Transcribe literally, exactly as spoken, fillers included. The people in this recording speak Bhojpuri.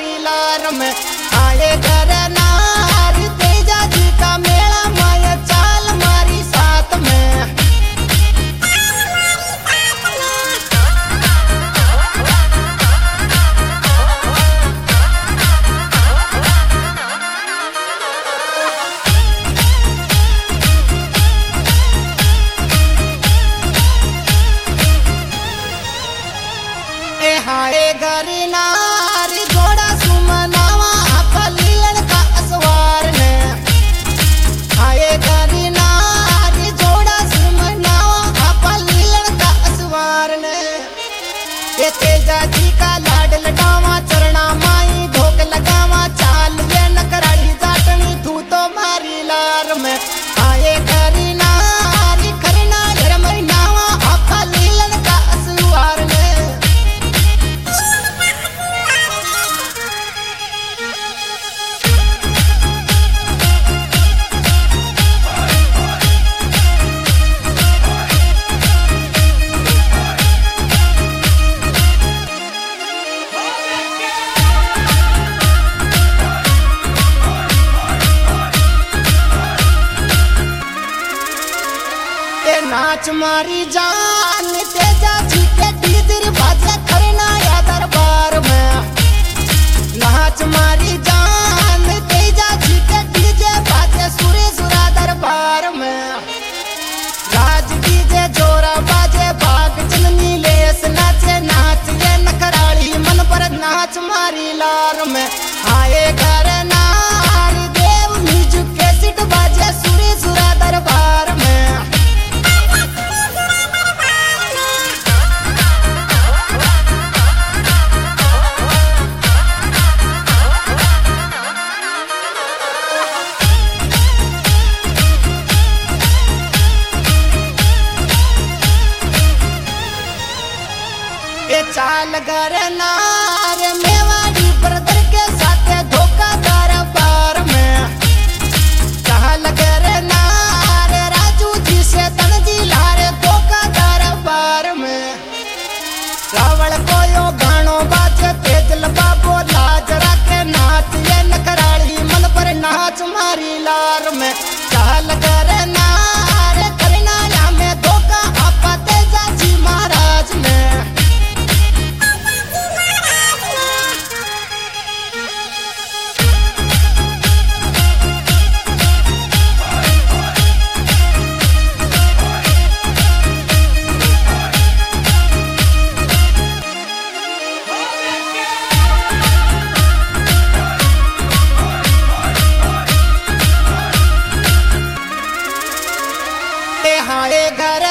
मारी लार में आए घर नार तेजा जी का मेला माया चाल मारी साथ में। ए हाय घर नार घोड़ा सुमनावा आपा लीलन का असवार ने हाय घर नार घोड़ा सुमनावा आपा लीलन का असवार ने। ये तेजा जी का लाड लटावा चरणा माई धोक लगावा चाल ये नकराली जाटनी तू तो मारी लार में आए घर नार खरना घर महीनावा आपा लीलन का असवार ने। नाच मारी जान तेजा जी के डीजर बाजे खरना या दरबार में नाच मारी जान तेजा जी के डीजे बाजे सुरे सुरा दरबार में। राज डीजे जोरा बाजे भाग जननी लेस नाचे नाच ये नखराली मन पर नाच मारी लार में आए घर नार देव म्यूजिक कैसेट बाजे सुरे सुरा दरबार में। चाल घर नार मेवाड़ी ब्रदर के साथ धोखा दरबार में चाल घर नार राजू जी से तनजी लारे धोखा दरबार में। रावण को यो गानो बाजे तेजल बाबो लाज रखे नाच ये नखराली मन पर नाच मारी लार में चाल घर नार करना या में धोखा आपा तेजा जी महाराज ने। हाय घर